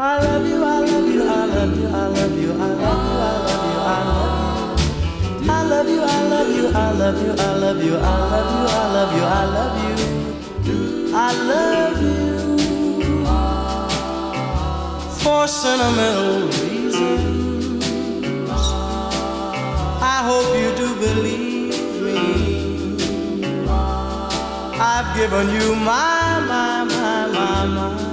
I love you, I love you, I love you, I love you, I love you, I love you, I love you. I love you, I love you, I love you, I love you, I love you, I love you, I love you. I love you for sentimental reasons. I hope you do believe me. I've given you my